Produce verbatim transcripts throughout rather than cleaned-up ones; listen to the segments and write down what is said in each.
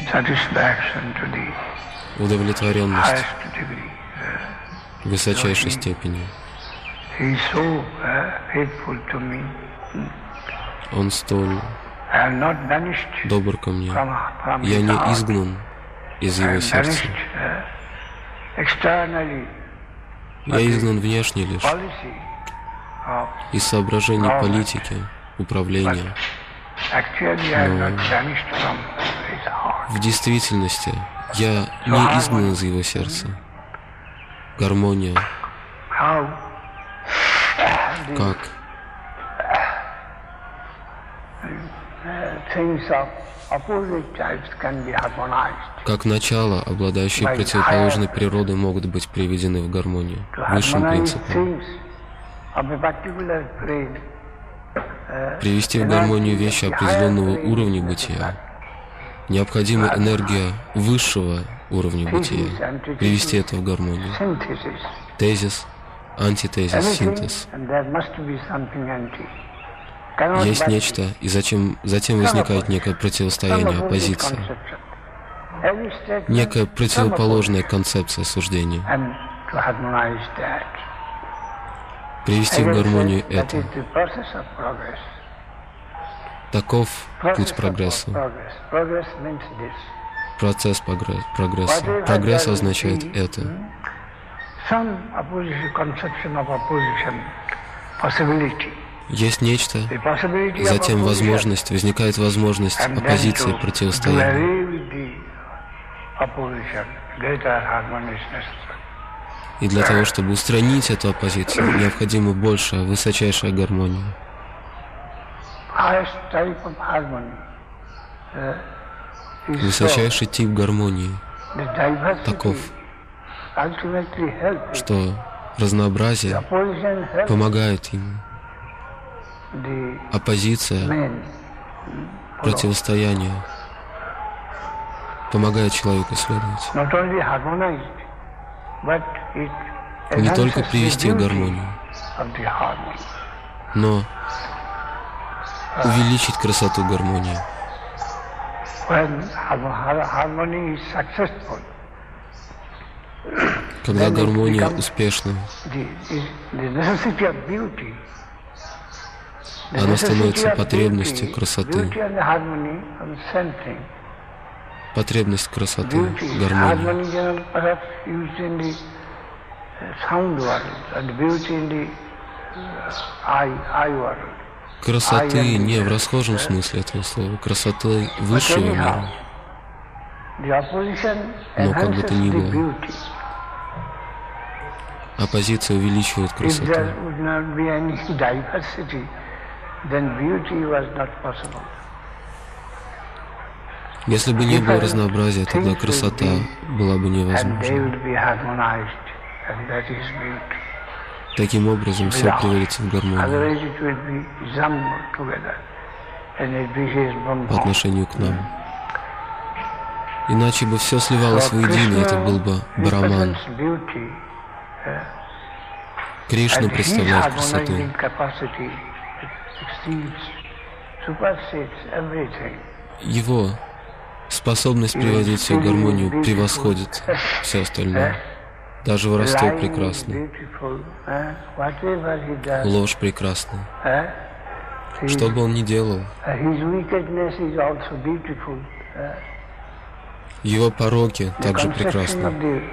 удовлетворенность в высочайшей степени. Он столь добр ко мне. Я не изгнан из его сердца. Я изгнан внешне лишь из соображений политики, управления. Но в действительности я не изгнан из его сердца. Гармония. Как? Как начало, обладающие противоположной природой, могут быть приведены в гармонию высшим принципом. Привести в гармонию вещи определенного уровня бытия. Необходима энергия высшего уровня бытия. Привести это в гармонию. Тезис, антитезис, синтез. Есть нечто, и затем, затем возникает некое противостояние, оппозиция. Некая противоположная концепция суждения. Привести в гармонию это. Таков путь прогресса. Процесс прогресса. Прогресс означает это. Есть нечто, затем возможность, возникает возможность оппозиции, противостояния. И для того, чтобы устранить эту оппозицию, необходима большая, высочайшая гармония. Высочайший тип гармонии таков, что разнообразие помогает ему. Оппозиция, противостояние помогает человеку следовать. Не только привести в гармонию, но увеличить красоту гармонии. Когда гармония успешна, она становится потребностью красоты. Потребность красоты, гармонии. Красоты не в расхожем смысле этого слова, красоты высшего мира. Но как бы то ни было, оппозиция увеличивает красоту. Если бы не было разнообразия, тогда красота была бы невозможна. Таким образом, все приводится в гармонию по отношению к нам. Иначе бы все сливалось воедино, это был бы браман. Кришна представляет красоту. Его способность приводить все в гармонию превосходит все остальное. Даже воровство прекрасно. Ложь прекрасна. Что бы он ни делал, его пороки также прекрасны.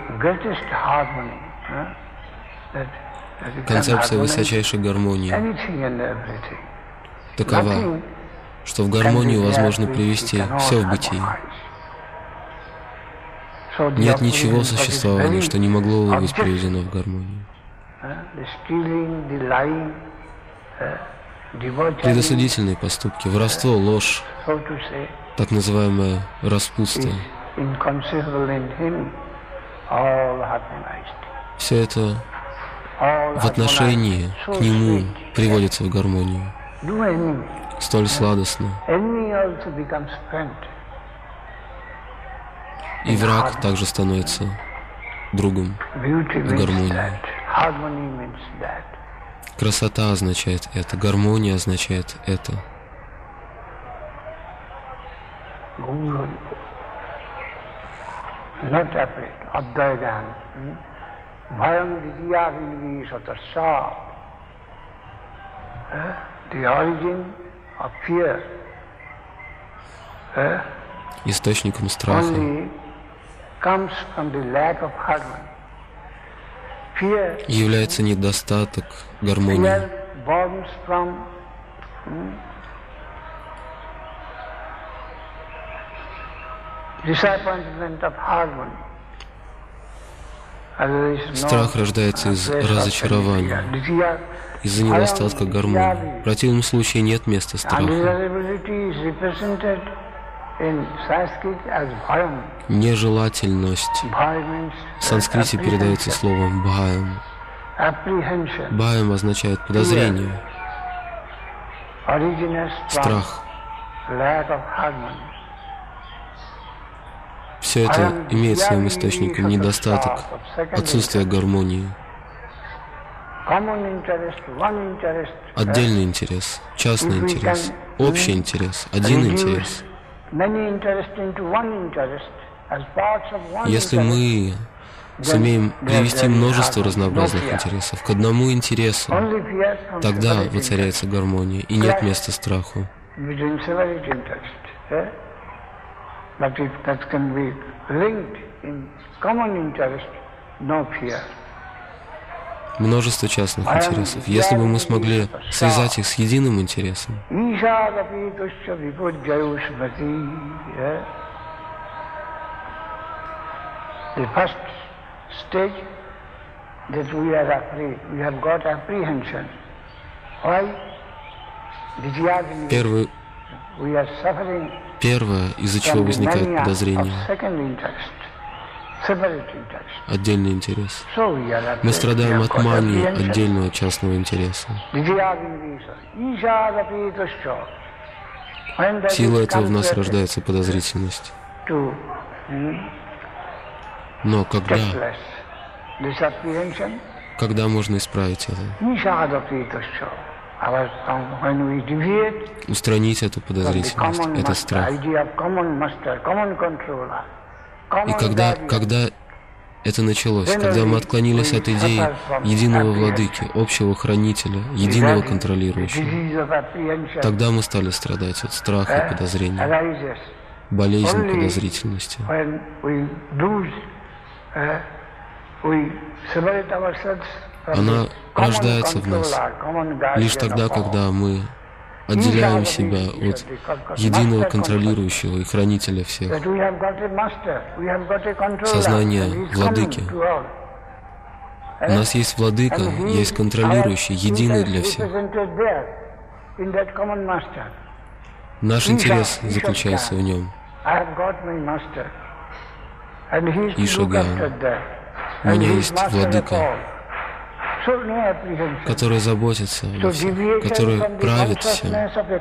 Концепция высочайшей гармонии такова, что в гармонию возможно привести все в бытии. Нет ничего существования, что не могло бы быть приведено в гармонию. Предосудительные поступки, воровство, ложь, так называемое распутство, все это в отношении к нему приводится в гармонию. Столь сладостно. И враг также становится другом в гармонии. Красота означает это, гармония означает это. Источником страха является недостаток гармонии. Страх рождается из разочарования, из-за недостатка гармонии. В противном случае нет места страху. Нежелательность в санскрите передается словом бхаям. Бхаям означает подозрение, страх. Все это имеет своим источником недостаток, отсутствие гармонии. Отдельный интерес, частный интерес, общий интерес, один интерес. Если мы сумеем привести множество разнообразных интересов к одному интересу, тогда воцаряется гармония и нет места страху. Множество частных интересов. Если бы мы смогли связать их с единым интересом, Первый, первое, из-за чего возникает подозрение, отдельный интерес. Мы страдаем от мании отдельного частного интереса. Сила этого в нас рождается подозрительность. Но когда? Когда можно исправить это? Устранить эту подозрительность, этот страх. И когда, когда это началось, когда мы отклонились от идеи единого владыки, общего хранителя, единого контролирующего, тогда мы стали страдать от страха и подозрения, болезнь подозрительности. Она рождается в нас лишь тогда, когда мы отделяем себя от единого контролирующего и хранителя всех. Сознание владыки. У нас есть владыка, есть контролирующий, единый для всех. Наш интерес заключается в нем. Ишагьян. У меня есть владыка, который заботится обо всех, который правит всем.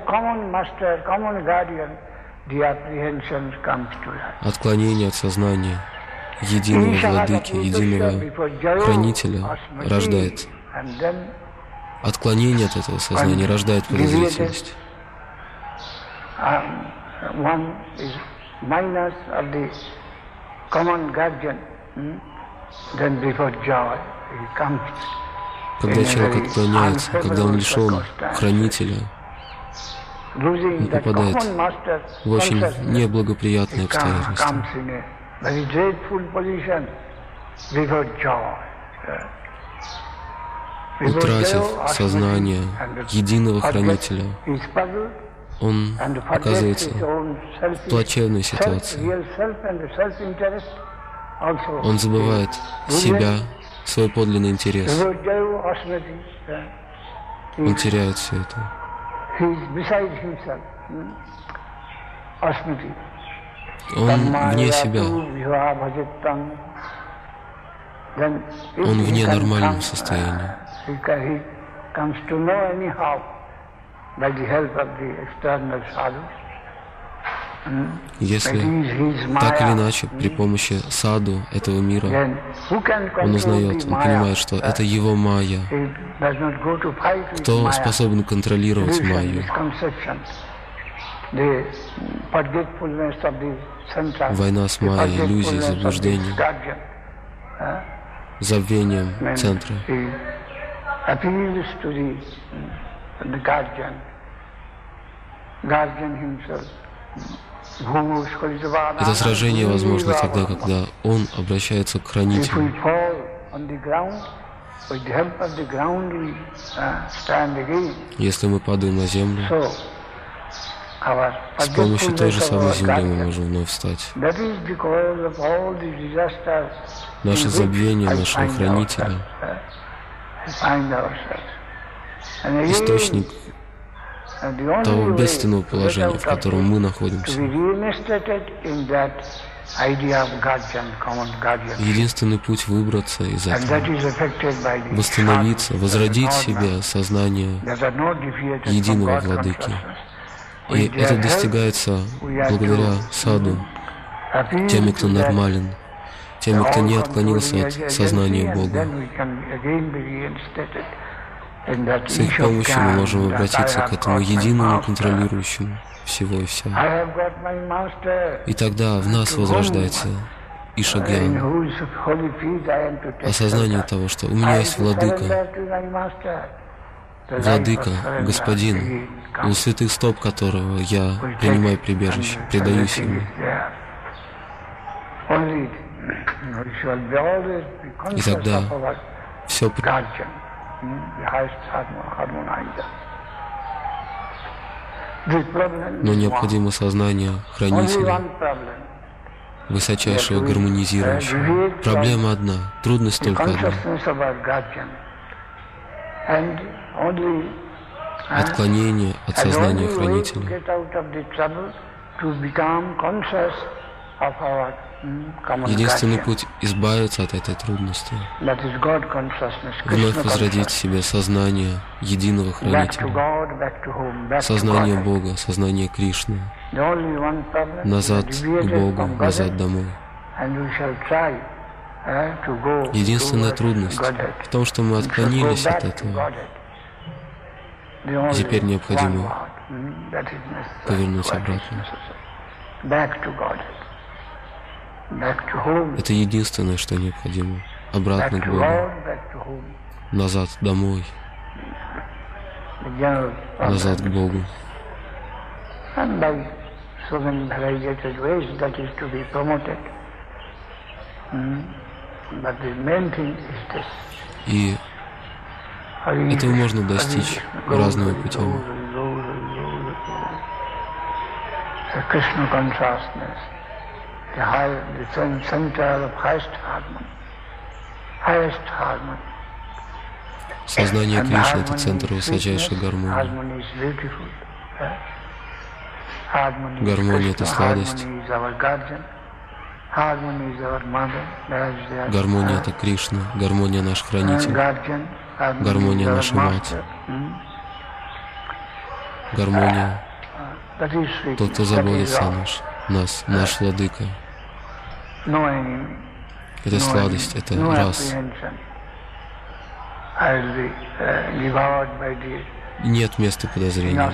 Отклонение от сознания единого владыки, единого хранителя рождает. Отклонение от этого сознания рождает подозрительность. Когда человек отклоняется, когда он лишен хранителя, он попадает в очень неблагоприятные обстоятельства. Утратив сознание единого хранителя, он оказывается в плачевной ситуации. Он забывает себя, свой подлинный интерес. Он теряет все это. Он вне себя. Он вне нормального состояния. Если так или иначе при помощи саду этого мира он узнает, он понимает, что это его майя. Кто способен контролировать майю? Война с майей, иллюзией, заблуждением, забвением центра. Это сражение возможно тогда, когда он обращается к хранителю. Если мы падаем на землю, с помощью той же самой земли мы можем вновь встать. Наше забвение нашего хранителя, источник того бедственного положения, в котором мы находимся. Единственный путь выбраться из этого, восстановиться, возродить в себе сознание единого владыки. И это достигается благодаря саду, теми, кто нормален, теми, кто не отклонился от сознания Бога. С их помощью мы можем обратиться к этому единому контролирующему всего и вся. И тогда в нас возрождается Ишагьяна, осознание того, что у меня есть владыка, владыка, господин, у святых стоп которого я принимаю прибежище, предаюсь ему. И тогда все. Но необходимо сознание хранителя, высочайшего гармонизирующего. Проблема одна, трудность только одна. Отклонение от сознания хранителя. Единственный путь избавиться от этой трудности — вновь возродить в себе сознание единого хранителя, сознание Бога, сознание Кришны, назад к Богу, назад домой. Единственная трудность в том, что мы отклонились от этого. И теперь необходимо повернуть обратно. Это единственное, что необходимо. Обратно к Богу. Назад домой. Назад к Богу. И этого можно достичь разными путями. The high, the center of highest harmony, highest harmony. Сознание Кришны — это центр высочайшей гармонии. Гармония — это сладость. Гармония — это Кришна. Гармония — наш хранитель. Гармония — наша мать. Гармония — тот, кто заботится о нас. Нас, наш владыка. Это сладость, это раз. И нет места подозрения.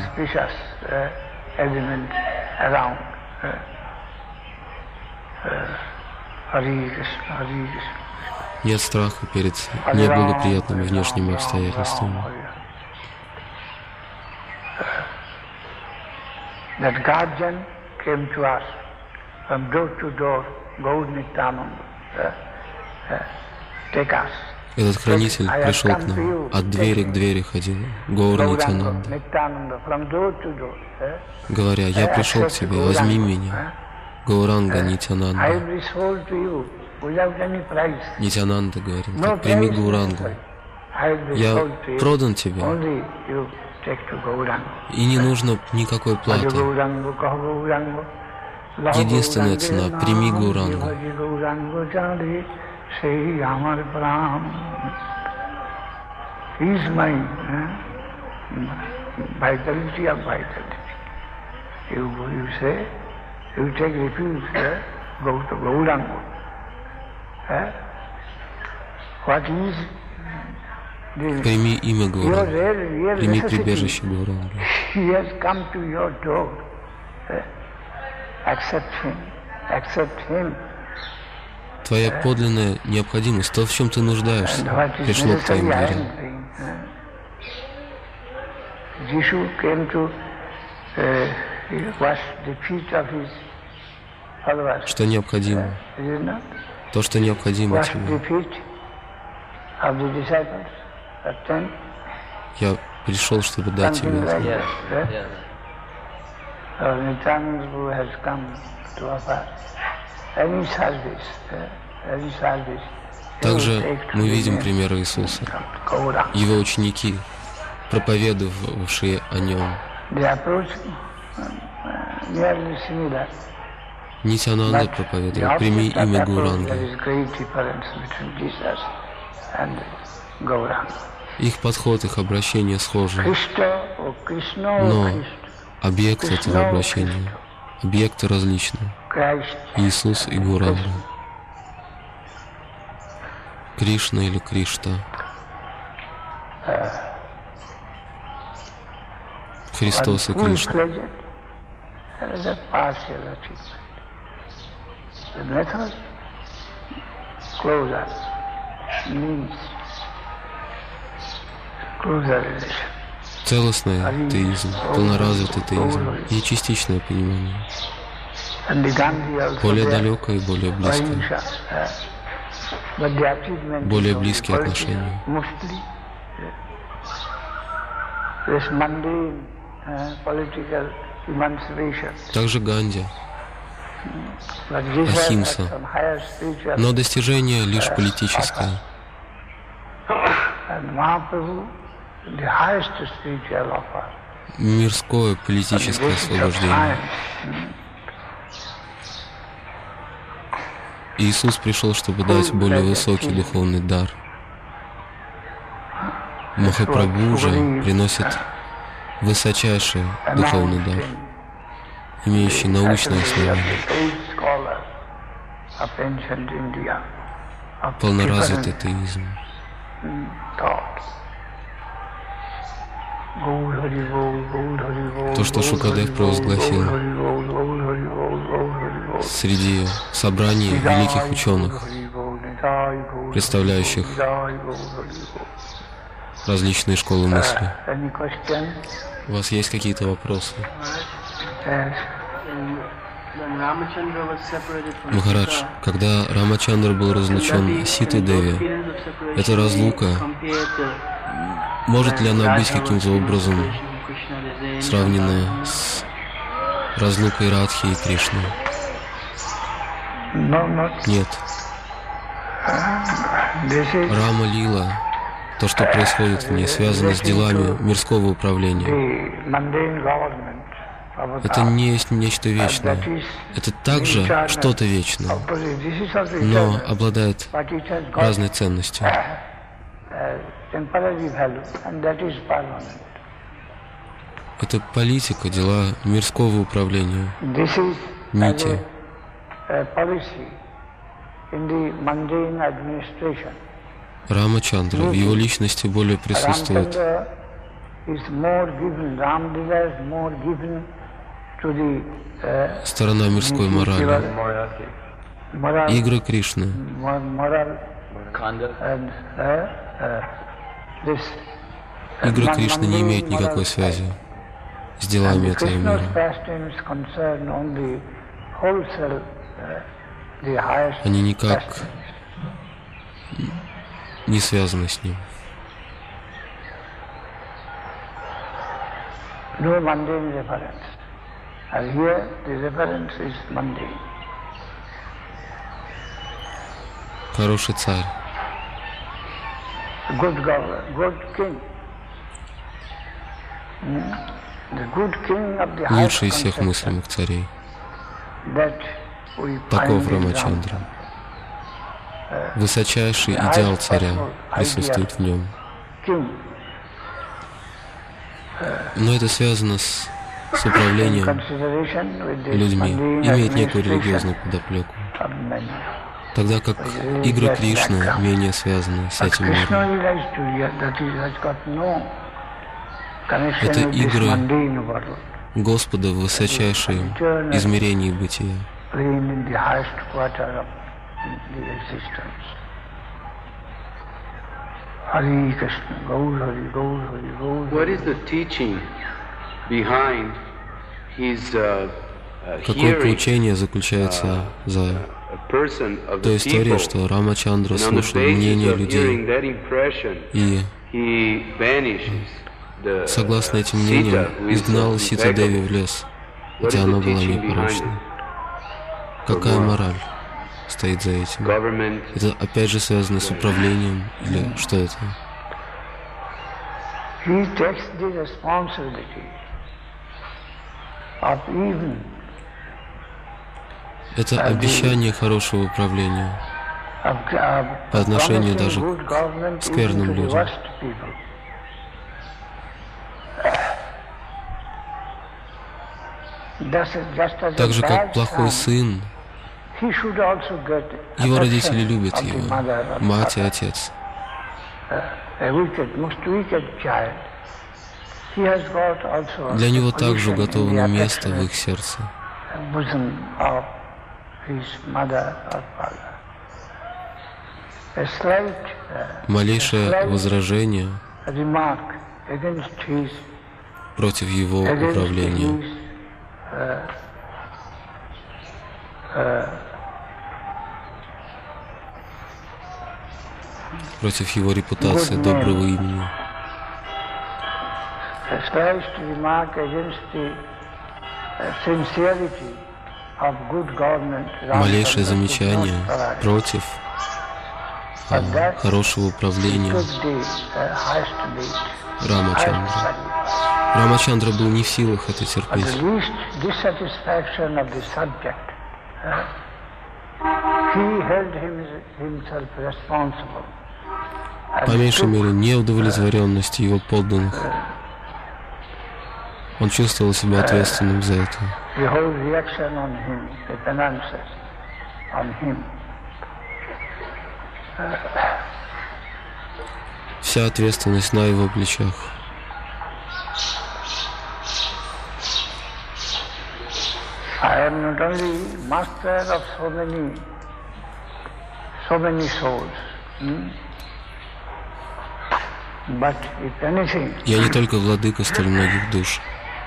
Нет страха перед неблагоприятными внешними обстоятельствами. Came to us from door to door, Gaur Nityananda, uh, uh, take us. Этот хранитель пришел к нам, от двери к двери ходил, Гаур Нитянанда, говоря: я пришел к тебе, возьми меня, Гауранга Нитянанда. Нитянанда говорил: так, прими Гаурангу, я продан тебе. И не нужно никакой платы. Единственная цена — прими Гаурангу. Прими имя Гауранга, прими прибежище Гауранга. Твоя подлинная необходимость, то, в чем ты нуждаешься, пришло к твоим дверям. Что необходимо? То, что необходимо тебе. Я пришел, чтобы дать тебе это. Также мы видим пример Иисуса. Его ученики, проповедовавшие о Нем. Нитьянанда проповедовал: прими имя Гауранги. Их подход, их обращение схожи. Но объект этого обращения, объекты различны. Иисус и Гауранга. Кришна или Кришта. Христос и Кришна. Целостный теизм, полноразвитый теизм и частичное понимание. Более далекое и более близкое. Более близкие отношения. Также Ганди, Ахимса, но достижение лишь политическое. Мирское политическое освобождение. Иисус пришел, чтобы дать более высокий духовный дар. Махапрабху же приносит высочайший духовный дар, имеющий научное основание. Полноразвитый теизм. То, что Шукадев провозгласил среди собраний великих ученых, представляющих различные школы мысли. У вас есть какие-то вопросы? Махарадж, когда Рамачандра был разлучен Ситой Деви, эта разлука, может ли она быть каким-то образом сравнена с разлукой Радхи и Кришны? Нет. Рама Лила, то, что происходит в ней, связано с делами мирского управления. Это не есть нечто вечное. Это также что-то вечное, но обладает разной ценностью. Это политика, дела мирского управления, нити. Рамачандра, в его личности более присутствует сторона мирской морали. Игры Кришны. Игры Кришны не имеют никакой связи с делами этого мира. Они никак не связаны с ним. Хороший царь. Лучший из всех мыслимых царей. Таков Рамачандра. Высочайший идеал царя присутствует в нем. Но это связано с, с управлением людьми, имеет некую религиозную подоплеку. Тогда как игры Кришны менее связаны с этим миром. Это игры Господа в высочайшем измерении бытия. Какое поучение заключается за той историей, что Рамачандра слушал мнение людей и, согласно этим мнениям, изгнал Сита Деви в лес, хотя она была непорочна? Какая мораль стоит за этим? Это опять же связано с управлением или что это? Это обещание хорошего управления по отношению даже к скверным людям. Так же, как плохой сын, его родители любят его, мать и отец. Для него также уготовано место в их сердце. Малейшее возражение против его управления против его репутации, доброго имени. Малейшее замечание против а, хорошего управления Рамачандра. Рамачандра был не в силах это терпеть. По меньшей мере, неудовлетворенность его подданных. Он чувствовал себя ответственным за это. Вся ответственность на его плечах. Я не только владыка столь многих душ.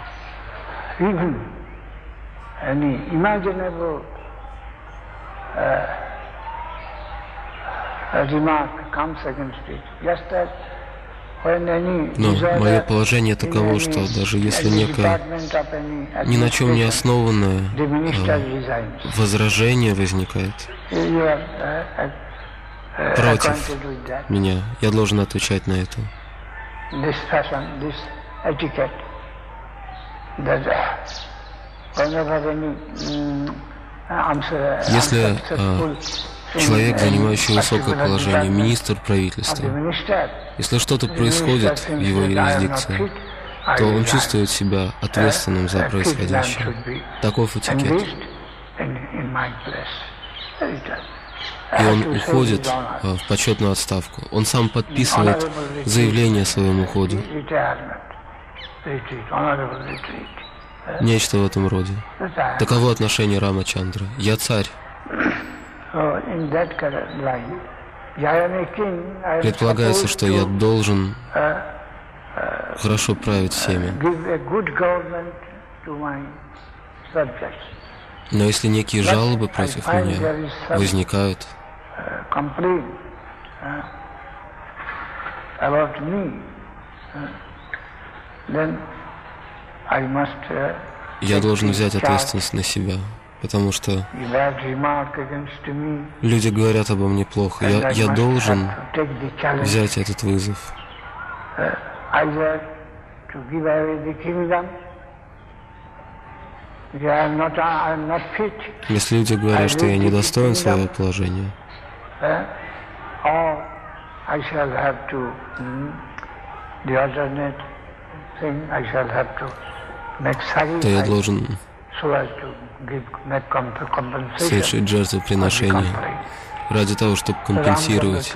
Но мое положение таково, что даже если некое ни на чем не основанное э, возражение возникает против меня, я должен отвечать на это. Если э, человек, занимающий высокое положение, министр правительства, если что-то происходит в его юрисдикции, то он чувствует себя ответственным за происходящее. Таков этикет. И он уходит э, в почетную отставку. Он сам подписывает заявление о своем уходе. Нечто в этом роде. Таково отношение Рамачандра. Я царь. Предполагается, что я должен хорошо править всеми. Но если некие жалобы против меня возникают, я должен взять ответственность на себя, потому что люди говорят обо мне плохо. Я, я должен взять этот вызов. Если люди говорят, что я недостоин своего положения, то я должен совершить жертвоприношение ради того, чтобы компенсировать.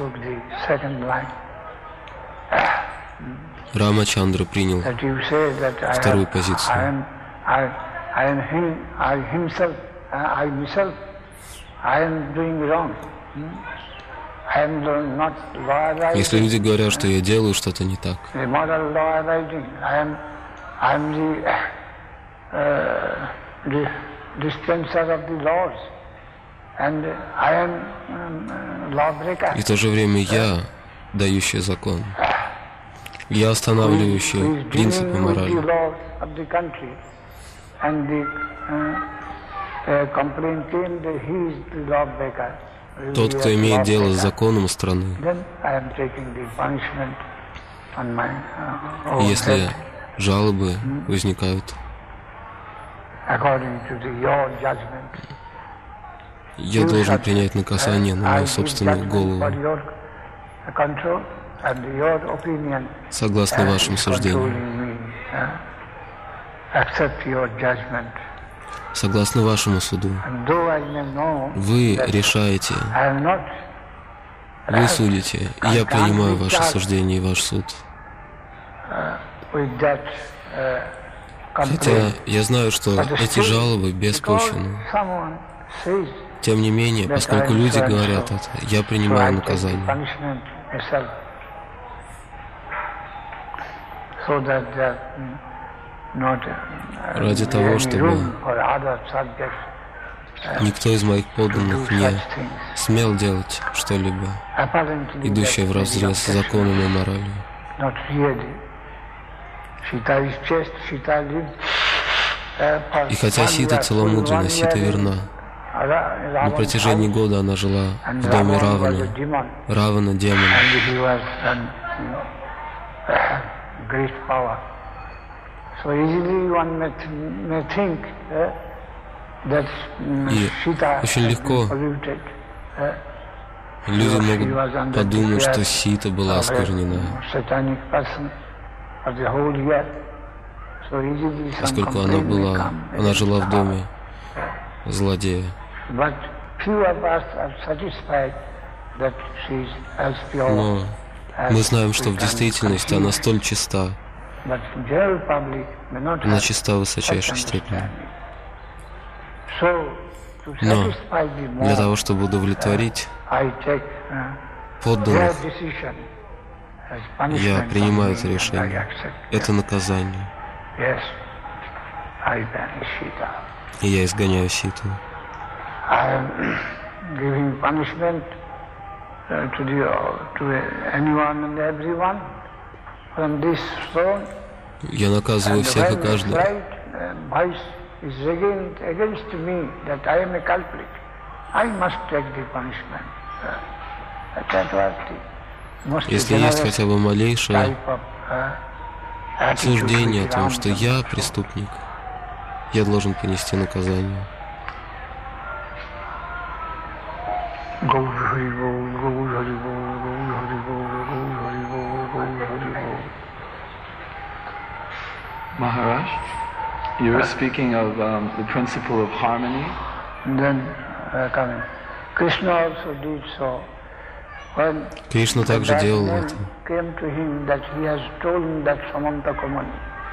Рамачандра принял вторую позицию. I, I am him, I himself, I myself, I am doing wrong. I am not law abiding. Если люди говорят, что я делаю что-то не так, The moral law abiding. I am, I am the, uh, the dispenser of the laws, and I am um, lawbreaker. и в то же время я, дающий закон, я останавливающий принципы морали. Тот, кто имеет дело с законом страны. И если жалобы возникают, я должен принять наказание на мою собственную голову, согласно вашим суждениям, согласно вашему суду. Вы решаете, вы судите, и я принимаю ваше суждение и ваш суд. Хотя я знаю, что эти жалобы беспочвенны. Тем не менее, поскольку люди говорят это, я принимаю наказание. Ради того, чтобы никто из моих подданных не смел делать что-либо, идущее вразрез с законом и моралью. И хотя Сита целомудренна, Сита верна, на протяжении года она жила в доме Равана, Равана демона. И очень легко люди могут подумать, что Сита была осквернена, поскольку она была, она жила в доме злодея. Но мы знаем, что в действительности она столь чиста, она чиста в высочайшей степени. Но для того, чтобы удовлетворить подданных, я принимаю это решение. Это наказание. И я изгоняю Ситу. Я наказываю всех и каждого. Если есть хотя бы малейшее суждение о том, что я преступник, я должен понести наказание. Maharaj, you were speaking of um, the principle of harmony. Then, uh, coming. Krishna also did so. When Кришна также делал это. Came to him that he has stolen that Samantakamani.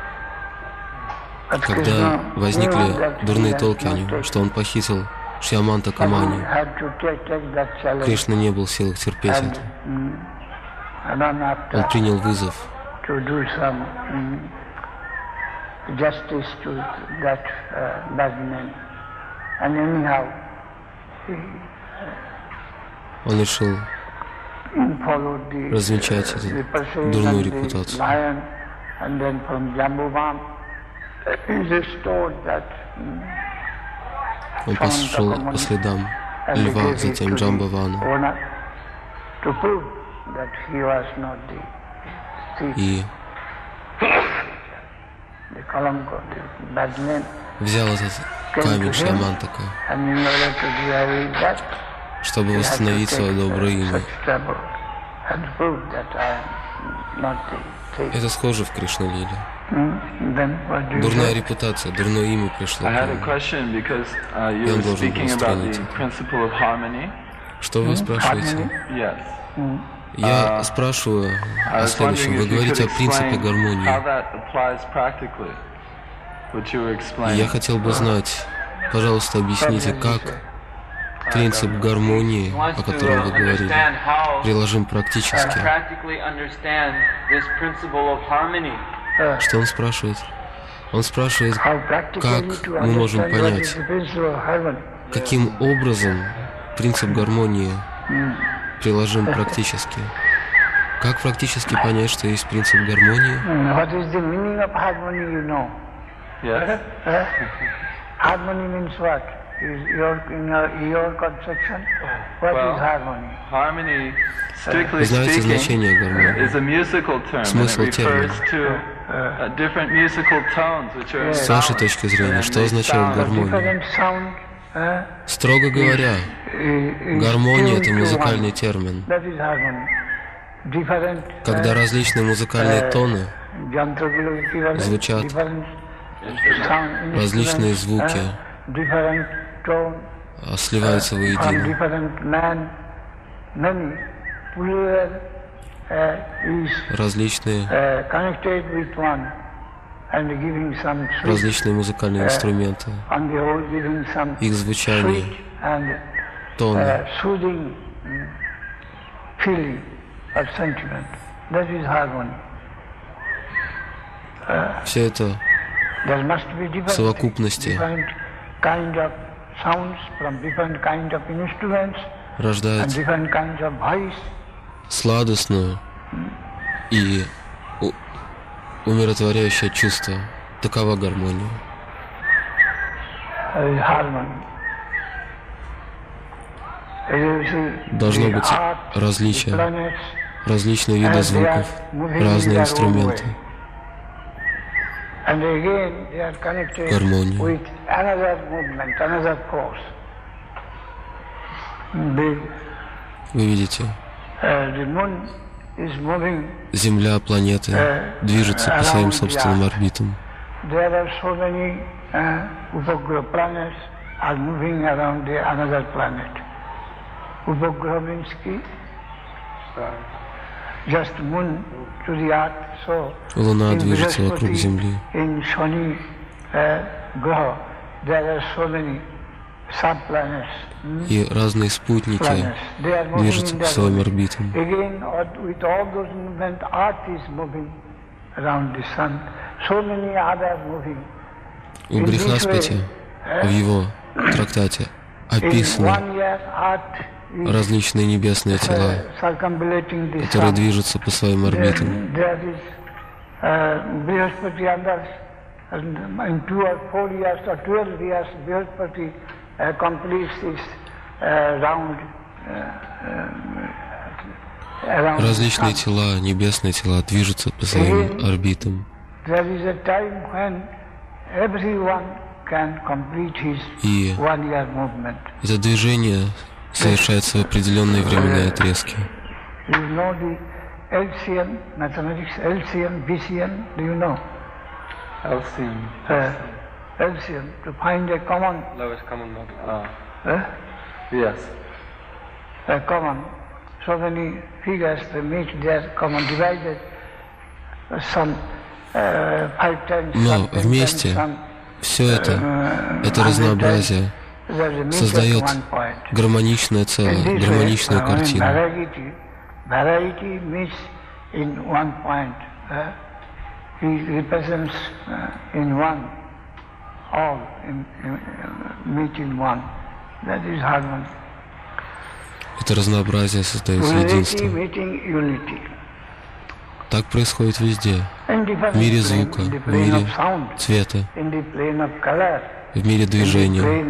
Когда возникли дурные толки о нем, что он похитил Шьямантакамани, Кришна не был в силах терпеть это. Он принял вызов justice to that uh, bad man, and anyhow he он решил followed the, развенчать uh, эту дурную репутацию. Lion, and then from Jambuvam he restored that. Он пошел по следам льва, затем Джамбавана, to prove that he was not the thief. И взял этот камень Шьямантака, чтобы восстановить свое доброе имя. Это схоже в Кришна-лиле. Дурная репутация, дурное имя пришло к нему, и он должен был устранить это. Что вы спрашиваете? Я спрашиваю о следующем. Вы говорите о принципе гармонии. И я хотел бы знать, пожалуйста, объясните, как принцип гармонии, о котором вы говорили, приложим практически. Что он спрашивает? Он спрашивает, как мы можем понять, каким образом принцип гармонии приложим практически. Как практически понять, что есть принцип гармонии? Harmony means what? Is your, in your, your conception, what well, is harmony? Harmony, strictly Вы знаете speaking, значение гармонии? is a musical term, Смысл and it refers термина. to uh, different musical tones, which are С вашей точки зрения, что означает гармония? Строго говоря, гармония — это музыкальный термин. Когда различные музыкальные тоны звучат, различные звуки сливаются воедино. Различные, различные музыкальные инструменты, их звучание, тоны. Все это в совокупности рождает сладостную и умиротворяющее чувство. Такова гармония. Должно быть различие, различные виды звуков, разные инструменты. Гармония. Вы видите, Земля, планеты движется по своим собственным орбитам. Луна движется вокруг Земли. И разные спутники движутся по своим орбитам. У Брихаспати в его трактате описаны различные небесные тела, которые движутся по своим орбитам. Различные тела, небесные тела движутся по своим орбитам. И это движение совершается в определенные временные отрезки. L C M, to find a common, lowest common number. Ah. eh? Yes. A common. So many figures they meet there, common divided. Some uh, five times. Но вместе все это, это разнообразие создает гармоничное целое, гармоничную картину. Variety meets in one point. He represents in one. All in, in, meet in one. That is harmony. Это разнообразие создает единство. Так происходит везде. В мире звука, в мире цвета, в мире движения.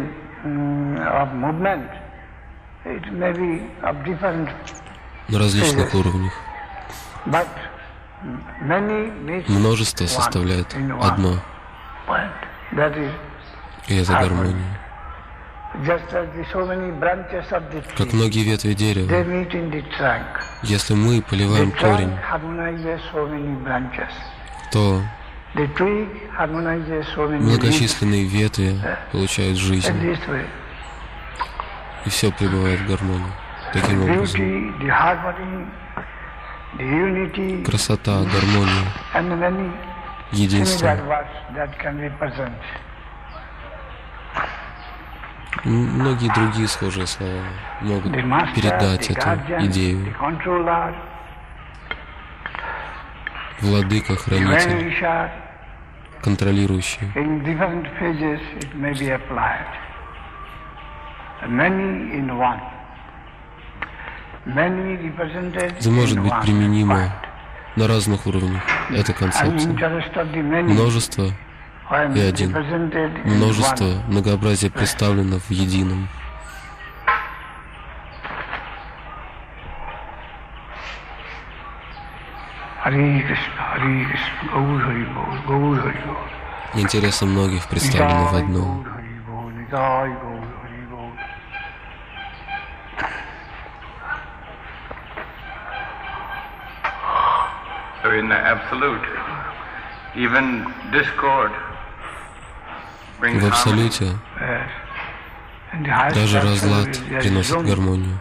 На различных уровнях. Множество составляет одно. И это гармония. Как многие ветви дерева, если мы поливаем корень, то многочисленные ветви получают жизнь, и все пребывает в гармонии. Таким образом, красота, гармония единства. Многие другие схожие слова могут передать эту идею. Владыка, хранитель, контролирующий. Это может быть применимо на разных уровнях. Эта концепция. Множество и один. Множество, многообразие представлено в едином. Интересы многих представлены в одном. В абсолюте даже разлад приносит гармонию.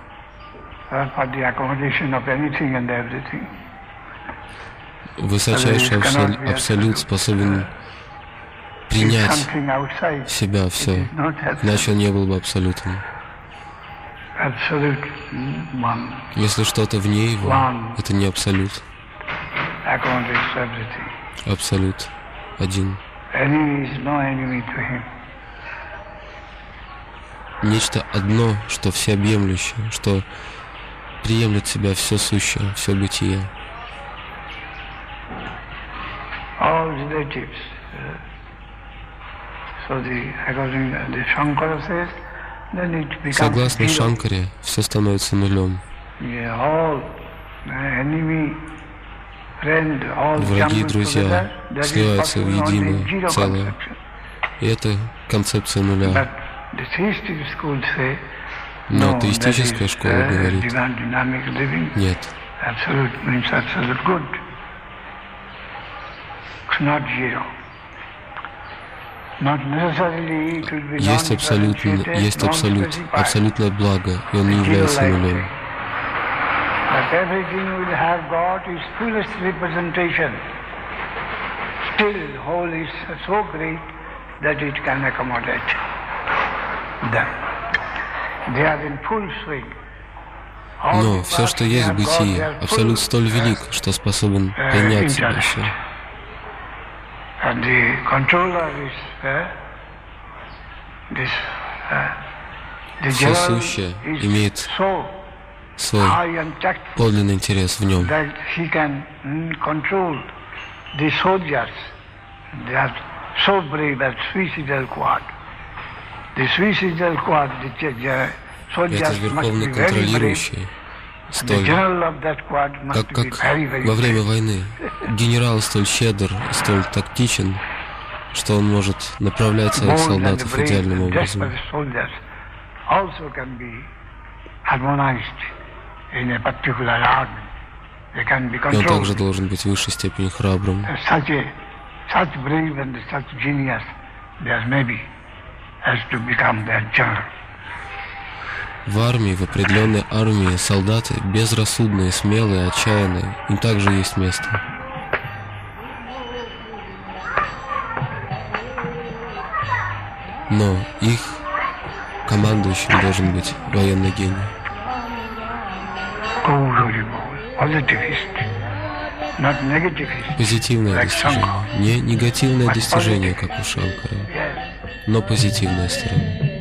Высочайший абсол- абсолют способен принять в себя все, иначе он не был бы абсолютом. Если что-то вне его, это не абсолют. Абсолют один. Нечто одно, что всеобъемлющее, что приемлет в себя все сущее, все бытие. Согласно Шанкаре, все становится нулем. Враги и друзья сливаются в единое целое. И это концепция нуля. Но теистическая школа говорит, нет. Есть абсолютно, есть абсолют, абсолютное благо, и он не является нулем. But everything will have got its fullest representation. Still, whole is so great that it can accommodate them. They are in full swing. Но все, что есть в бытии, абсолют столь велик, что способен принять себя все. Все сущее имеет свой подлинный интерес в нем. Это верховно контролирующий, столь, как, как во время войны. Генерал столь щедр и столь тактичен, что он может направлять своих солдатов идеальным образом. И он также должен быть в высшей степени храбрым. В армии, в определенной армии, солдаты безрассудные, смелые, отчаянные, им также есть место. Но их командующим должен быть военный гений. Позитивное достижение, не негативное достижение, как у Шанкара, но позитивная сторона.